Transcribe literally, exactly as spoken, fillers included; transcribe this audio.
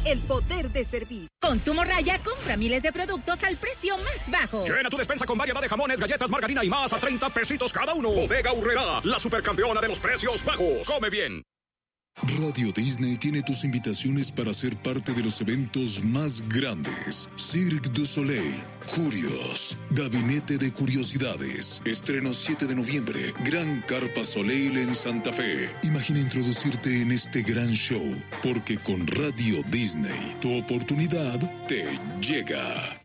el poder de servir. Consumo Raya, compra miles de productos al precio más bajo. Llena tu despensa con variedad de jamones, galletas, margarina y más a treinta pesitos cada uno. Bodega Aurrerá, la supercampeona de los precios bajos. Come bien. Radio Disney tiene tus invitaciones para ser parte de los eventos más grandes. Cirque du Soleil, Curios, Gabinete de Curiosidades. Estreno siete de noviembre, Gran Carpa Soleil en Santa Fe. Imagina introducirte en este gran show, porque con Radio Disney, tu oportunidad te llega.